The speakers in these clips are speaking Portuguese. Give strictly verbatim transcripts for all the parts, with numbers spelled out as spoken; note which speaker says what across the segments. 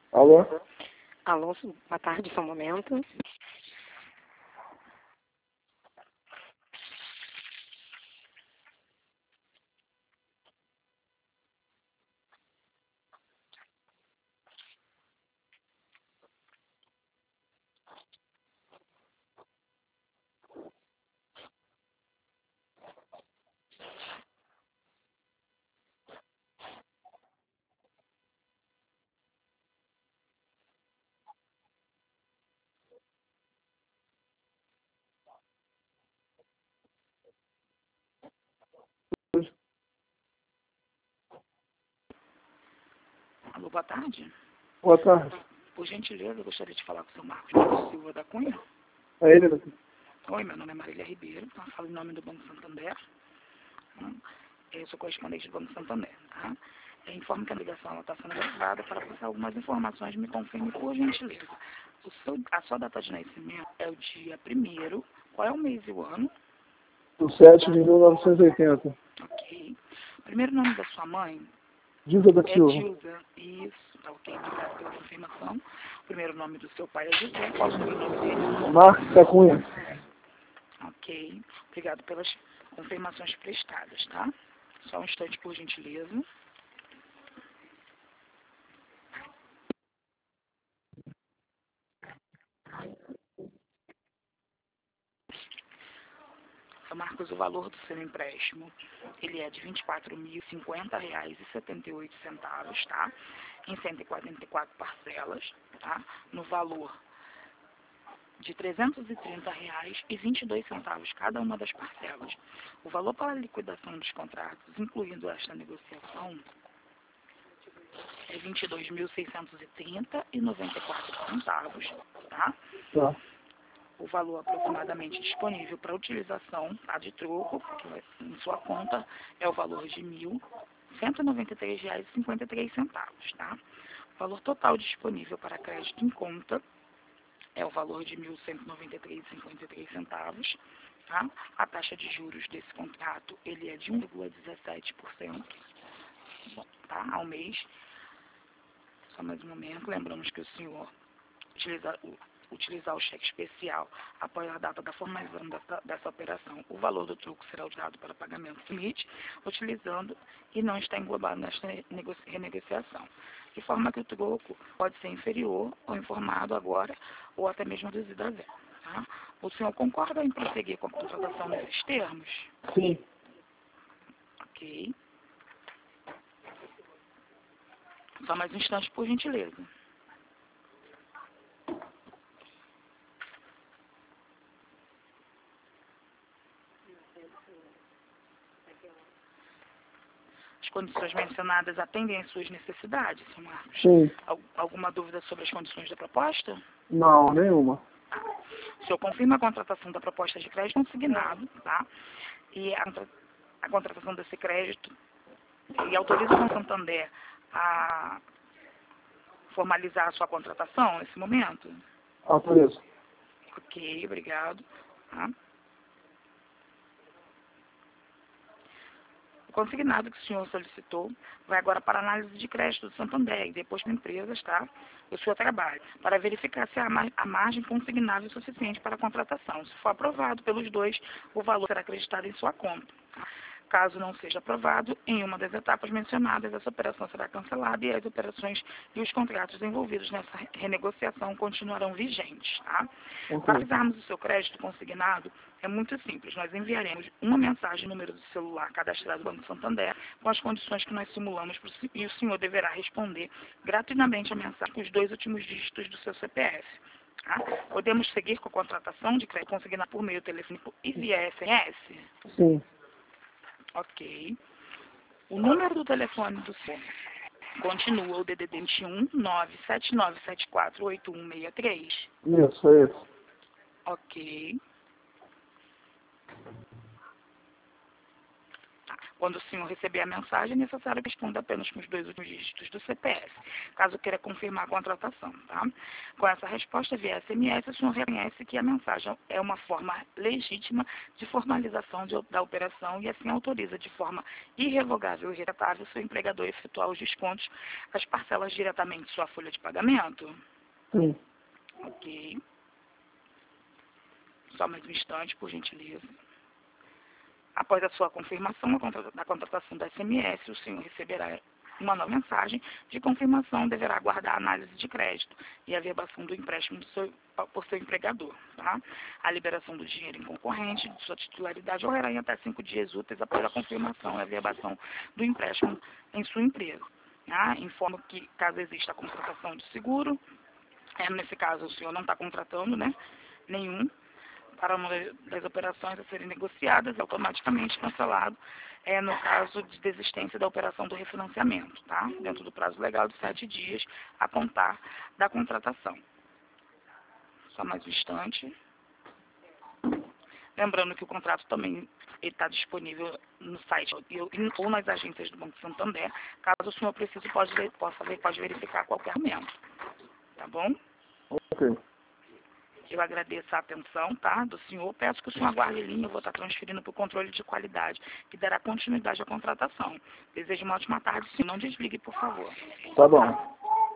Speaker 1: Alô?
Speaker 2: Alô, boa tarde, só um momento.
Speaker 3: Alô, boa tarde.
Speaker 1: Boa tarde.
Speaker 3: Por gentileza, eu gostaria de falar com o seu Marcos Neto Silva da Cunha.
Speaker 1: É ele daqui.
Speaker 3: Oi, meu nome é Marília Ribeiro, tá? Falo em nome do Banco Santander. Tá? Eu sou correspondente do Banco Santander. Tá? Eu informo que a ligação está sendo gravada para passar algumas informações. Me confirme, por gentileza. O seu, a sua data de nascimento é o dia primeiro. Qual é o mês e o ano?
Speaker 1: Do sete de mil novecentos e oitenta.
Speaker 3: Ok. Primeiro nome da sua mãe?
Speaker 1: Dilza da
Speaker 3: É
Speaker 1: Silva.
Speaker 3: Dilza. Isso, tá ok. Obrigado pela confirmação. O primeiro nome do seu pai é José. Qual o segundo nome dele?
Speaker 1: Marcos da Cunha.
Speaker 3: Ok. Obrigado pelas confirmações prestadas, tá? Só um instante, por gentileza. Seu Marcos, o valor do seu empréstimo, ele é de vinte e quatro mil e cinquenta reais e setenta e oito centavos, tá? Em cento e quarenta e quatro parcelas, tá? No valor de trezentos e trinta reais e vinte e dois centavos cada uma das parcelas. O valor para a liquidação dos contratos, incluindo esta negociação, é vinte e dois mil seiscentos e trinta e noventa e quatro centavos, tá?
Speaker 1: Tá.
Speaker 3: O valor aproximadamente disponível para utilização, tá, de troco, que vai em sua conta, é o valor de mil cento e noventa e três reais e cinquenta e três centavos, tá? O valor total disponível para crédito em conta é o valor de mil cento e noventa e três reais e cinquenta e três centavos, tá? A taxa de juros desse contrato, ele é de um vírgula dezessete por cento, tá, ao mês. Só mais um momento, lembramos que o senhor utiliza o utilizar o cheque especial após a data da formalização dessa, dessa operação. O valor do troco será usado para pagamento limite, utilizando e não está englobado nesta renegociação. De forma que o troco pode ser inferior ou informado agora, ou até mesmo reduzido a zero. Tá? O senhor concorda em prosseguir com a contratação nesses termos?
Speaker 1: Sim.
Speaker 3: Ok. Só mais um instante, por gentileza. As condições mencionadas atendem às suas necessidades, senhor Marcos?
Speaker 1: Sim.
Speaker 3: Al- alguma dúvida sobre as condições da proposta?
Speaker 1: Não, nenhuma.
Speaker 3: Tá. O senhor confirma a contratação da proposta de crédito consignado, tá? E a, contra- a contratação desse crédito e autoriza o Banco Santander a formalizar a sua contratação nesse momento?
Speaker 1: Autorizo.
Speaker 3: Ok, obrigado. Tá? O consignado que o senhor solicitou vai agora para a análise de crédito do Santander e depois para empresas, tá? O seu trabalho, para verificar se há mar- a margem consignável suficiente para a contratação. Se for aprovado pelos dois, o valor será acreditado em sua conta. Tá? Caso não seja aprovado, em uma das etapas mencionadas, essa operação será cancelada e as operações e os contratos envolvidos nessa re- renegociação continuarão vigentes. Tá?
Speaker 1: Ok.
Speaker 3: Para avisarmos o seu crédito consignado, é muito simples. Nós enviaremos uma mensagem no número do celular cadastrado no Banco Santander com as condições que nós simulamos pro se- e o senhor deverá responder gratuitamente a mensagem com os dois últimos dígitos do seu C P F. Tá? Podemos seguir com a contratação de crédito consignado por meio telefônico e via S M S?
Speaker 1: Sim.
Speaker 3: Ok. O número do telefone do senhor continua o D D D vinte e um, nove sete nove sete quatro oito um seis três.
Speaker 1: Isso, é isso.
Speaker 3: Ok. Quando o senhor receber a mensagem, é necessário que responda apenas com os dois últimos dígitos do C P F, caso queira confirmar a contratação, tá? Com essa resposta via S M S, o senhor reconhece que a mensagem é uma forma legítima de formalização de, da operação e assim autoriza de forma irrevogável e irretratável o seu empregador a efetuar os descontos, as parcelas diretamente em sua folha de pagamento?
Speaker 1: Sim.
Speaker 3: Ok. Só mais um instante, por gentileza. Após a sua confirmação da contratação da S M S, o senhor receberá uma nova mensagem de confirmação, deverá aguardar a análise de crédito e a verbação do empréstimo do seu, por seu empregador. Tá? A liberação do dinheiro em concorrente de sua titularidade ocorrerá em até cinco dias úteis após a confirmação e a verbação do empréstimo em sua empresa. Tá? Informo que, caso exista a contratação de seguro, é, nesse caso o senhor não está contratando, né, nenhum, para uma das operações a serem negociadas e automaticamente cancelado é, no caso de desistência da operação do refinanciamento, tá? Dentro do prazo legal de sete dias a contar da contratação. Só mais um instante. Lembrando que o contrato também está disponível no site ou nas agências do Banco Santander. Caso o senhor precise, pode, possa, pode verificar a qualquer momento. Tá bom?
Speaker 1: Ok.
Speaker 3: Eu agradeço a atenção, tá, do senhor. Peço que o senhor aguarde em linha. Eu vou estar transferindo para o controle de qualidade, que dará continuidade à contratação. Desejo uma ótima tarde, senhor. Não desligue, por favor.
Speaker 1: Tá bom.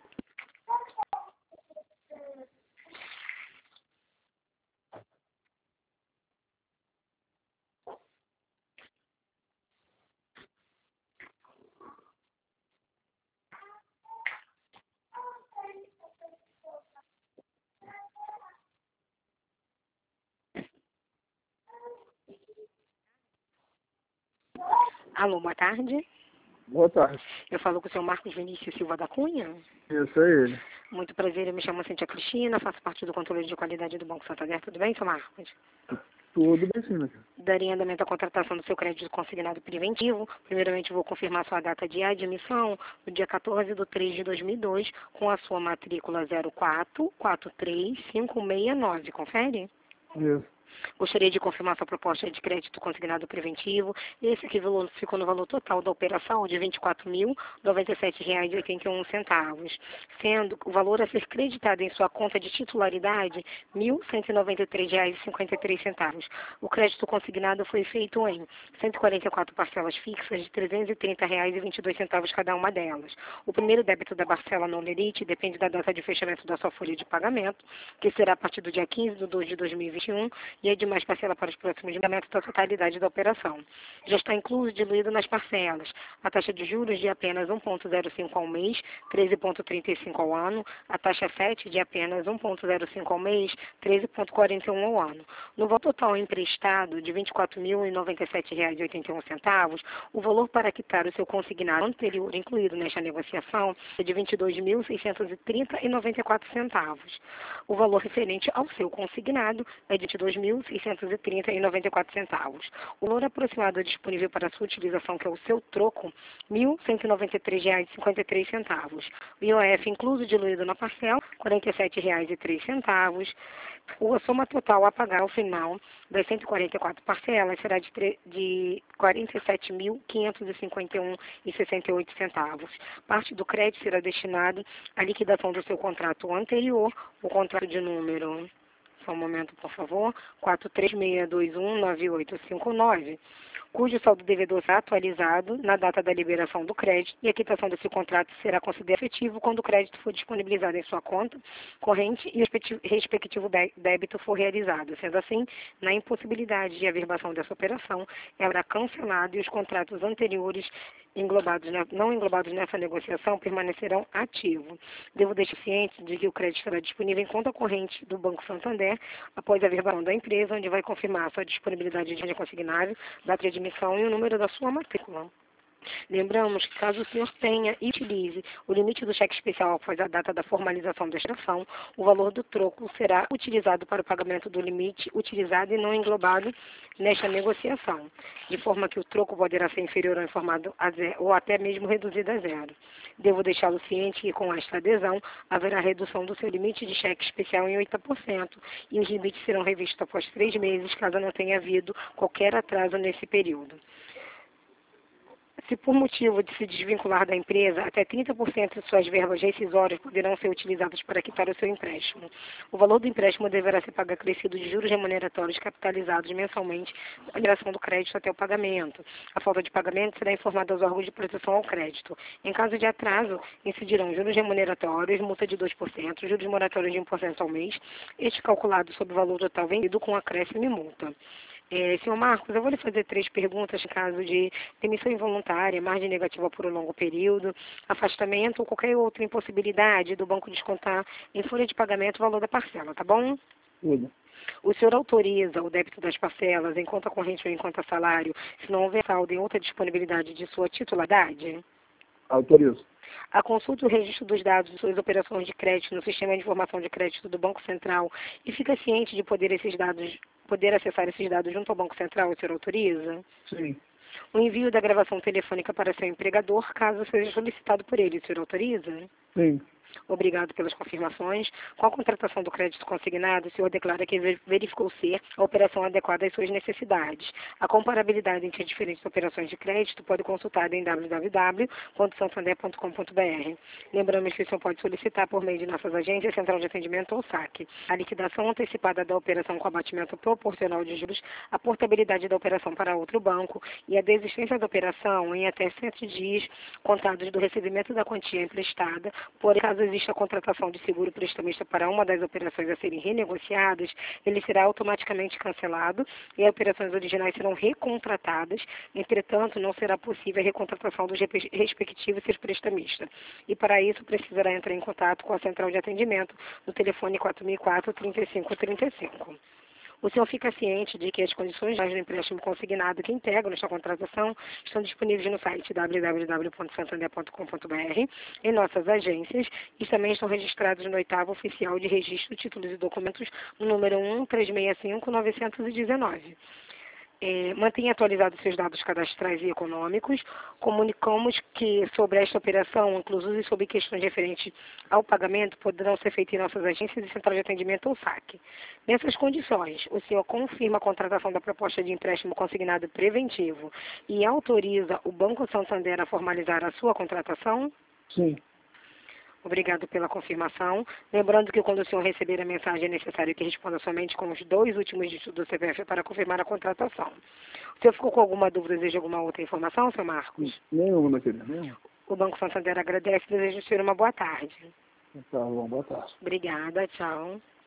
Speaker 2: Alô, boa tarde.
Speaker 1: Boa tarde.
Speaker 2: Eu falo com o senhor Marcos Vinícius Silva da Cunha.
Speaker 1: Isso é ele.
Speaker 2: Muito prazer, eu me chamo Cintia Cristina, faço parte do controle de qualidade do Banco Santander. Tudo bem, senhor Marcos?
Speaker 1: Tudo bem, sim, né?
Speaker 2: Daria andamento à contratação do seu crédito consignado preventivo. Primeiramente, vou confirmar sua data de admissão, no dia quatorze de três de dois mil e dois, com a sua matrícula zero quatro quatro três cinco seis nove. Confere?
Speaker 1: Isso.
Speaker 2: Gostaria de confirmar sua proposta de crédito consignado preventivo. Esse aqui ficou no valor total da operação de vinte e quatro mil, noventa e sete reais e oitenta e um centavos, sendo o valor a ser creditado em sua conta de titularidade mil cento e noventa e três reais e cinquenta e três centavos. O crédito consignado foi feito em cento e quarenta e quatro parcelas fixas de trezentos e trinta reais e vinte e dois centavos cada uma delas. O primeiro débito da parcela no lerite depende da data de fechamento da sua folha de pagamento, que será a partir do dia quinze de dois de dois mil e vinte e um, e a demais parcela para os próximos pagamentos da totalidade da operação. Já está incluso diluído nas parcelas a taxa de juros de apenas um vírgula zero cinco ao mês, treze vírgula trinta e cinco ao ano, a taxa FET de apenas um vírgula zero cinco ao mês, treze vírgula quarenta e um ao ano. No valor total emprestado de vinte e quatro mil e noventa e sete reais e oitenta e um centavos, o valor para quitar o seu consignado anterior incluído nesta negociação é de vinte e dois mil seiscentos e trinta reais e noventa e quatro centavos. O valor referente ao seu consignado é de vinte e dois mil seiscentos e trinta reais e noventa e quatro centavos. O valor aproximado disponível para sua utilização, que é o seu troco, mil cento e noventa e três reais e cinquenta e três centavos. O I O F incluso diluído na parcela, quarenta e sete reais e três centavos. A soma total a pagar ao final das cento e quarenta e quatro parcelas será de, de quarenta e sete mil quinhentos e cinquenta e um reais e sessenta e oito centavos. Parte do crédito será destinado à liquidação do seu contrato anterior, o contrato de número... Só um momento, por favor. quatro três seis dois um nove oito cinco nove, cujo saldo devedor será atualizado na data da liberação do crédito e a quitação desse contrato será considerado efetivo quando o crédito for disponibilizado em sua conta corrente e o respectivo débito for realizado. Sendo assim, na impossibilidade de averbação dessa operação, ela será cancelada e os contratos anteriores englobados, não englobados nessa negociação permanecerão ativos. Devo deixar ciente de que o crédito estará disponível em conta corrente do Banco Santander após a averbação da empresa, onde vai confirmar a sua disponibilidade de consignável, data de admissão e o número da sua matrícula. Lembramos que caso o senhor tenha e utilize o limite do cheque especial após a data da formalização da extração, o valor do troco será utilizado para o pagamento do limite utilizado e não englobado nesta negociação, de forma que o troco poderá ser inferior ou informado a zero, ou até mesmo reduzido a zero. Devo deixá-lo ciente que com esta adesão haverá redução do seu limite de cheque especial em oitenta por cento e os limites serão revistos após três meses, caso não tenha havido qualquer atraso nesse período. Se por motivo de se desvincular da empresa, até trinta por cento de suas verbas rescisórias poderão ser utilizadas para quitar o seu empréstimo. O valor do empréstimo deverá ser pago acrescido de juros remuneratórios capitalizados mensalmente na liberação do crédito até o pagamento. A falta de pagamento será informada aos órgãos de proteção ao crédito. Em caso de atraso, incidirão juros remuneratórios, multa de dois por cento, juros moratórios de um por cento ao mês, este calculado sobre o valor total vendido com acréscimo e multa. É, senhor Marcos, eu vou lhe fazer três perguntas em caso de demissão involuntária, margem negativa por um longo período, afastamento ou qualquer outra impossibilidade do banco descontar em folha de pagamento o valor da parcela, tá bom?
Speaker 1: Tudo.
Speaker 2: O senhor autoriza o débito das parcelas em conta corrente ou em conta salário, se não houver saldo em outra disponibilidade de sua titularidade?
Speaker 1: Autorizo.
Speaker 2: A consulta e o registro dos dados de suas operações de crédito no sistema de informação de crédito do Banco Central e fica ciente de poder esses dados, poder acessar esses dados junto ao Banco Central, o senhor autoriza?
Speaker 1: Sim.
Speaker 2: O envio da gravação telefônica para seu empregador, caso seja solicitado por ele, o senhor autoriza?
Speaker 1: Sim.
Speaker 2: Obrigado pelas confirmações. Com a contratação do crédito consignado, o senhor declara que verificou ser a operação adequada às suas necessidades. A comparabilidade entre as diferentes operações de crédito pode consultar em w w w ponto santander ponto com ponto b r. Lembramos que o senhor pode solicitar por meio de nossas agências, Central de Atendimento ou saque, a liquidação antecipada da operação com abatimento proporcional de juros, a portabilidade da operação para outro banco e a desistência da operação em até sete dias contados do recebimento da quantia emprestada, por caso exista a contratação de seguro prestamista para uma das operações a serem renegociadas, ele será automaticamente cancelado e as operações originais serão recontratadas. Entretanto, não será possível a recontratação dos respectivos seus prestamistas. E para isso, precisará entrar em contato com a central de atendimento no telefone quatro mil e quatro, trinta e cinco trinta e cinco. O senhor fica ciente de que as condições do empréstimo consignado que integram esta contratação estão disponíveis no site w w w ponto santander ponto com ponto b r, em nossas agências, e também estão registrados no oitavo oficial de registro, títulos e documentos, no número um três seis cinco nove um nove. É, mantenha atualizados seus dados cadastrais e econômicos. Comunicamos que sobre esta operação, inclusive sobre questões referentes ao pagamento, poderão ser feitas em nossas agências e central de atendimento ou saque. Nessas condições, o senhor confirma a contratação da proposta de empréstimo consignado preventivo e autoriza o Banco Santander a formalizar a sua contratação?
Speaker 1: Sim.
Speaker 2: Obrigado pela confirmação. Lembrando que quando o senhor receber a mensagem é necessário que responda somente com os dois últimos dígitos do C P F para confirmar a contratação. O senhor ficou com alguma dúvida, deseja alguma outra informação, senhor Marcos?
Speaker 1: Nenhuma, minha querida, nenhuma.
Speaker 2: O Banco Santander agradece e deseja o senhor uma boa tarde.
Speaker 1: Tá bom, boa tarde.
Speaker 2: Obrigada, tchau.